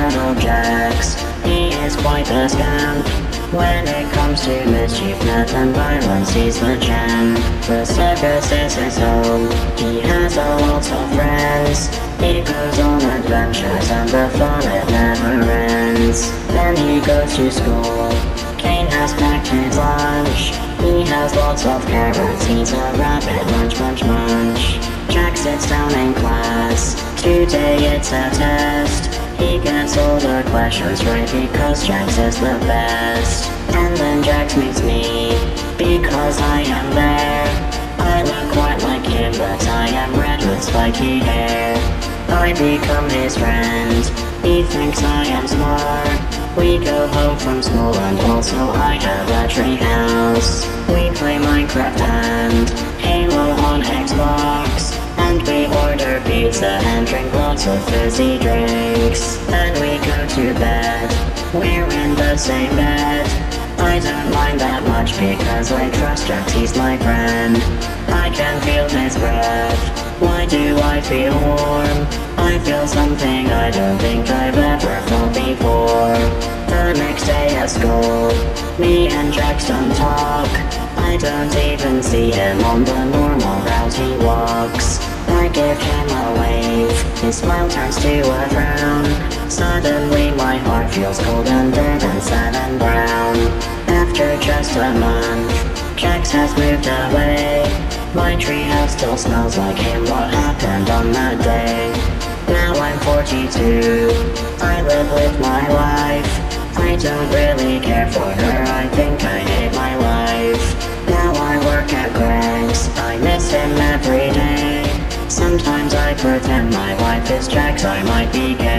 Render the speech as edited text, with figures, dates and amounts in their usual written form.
little Jax, he is quite the scamp. When it comes to mischief, death and violence, he's the champ. The circus is his home, he has a lot of friends. He goes on adventures and the fun it never ends. Then he goes to school, Kane has packed his lunch. He has lots of carrots, he's a rabbit, munch munch munch. Jack sits down in class, today it's a test. He gets all the questions right because Jax is the best. And then Jax meets me, because I am there. I look quite like him, but I am red with spiky hair. I become his friend, he thinks I am smart. We go home from school and also I have a tree house. We play Minecraft and Halo on Xbox. And we order pizza and drink lots of fizzy drinks. Then we go to bed, we're in the same bed. I don't mind that much because I trust Jax, he's my friend. I can feel his breath, why do I feel warm? I feel something I don't think I've ever felt before. The next day at school, me and Jax don't talk. I don't even see him on the normal route he walks. I give him a wave, his smile turns to a frown. Suddenly my heart feels cold and dead and sad and brown. After just a month, Jax has moved away. My treehouse still smells like him, what happened on that day? Now I'm 42, I live with my wife. I don't really care for her, I think I hate my life. Now I work at Greg's, I miss him every day. Sometimes I pretend my wife is Jax, I might be gay.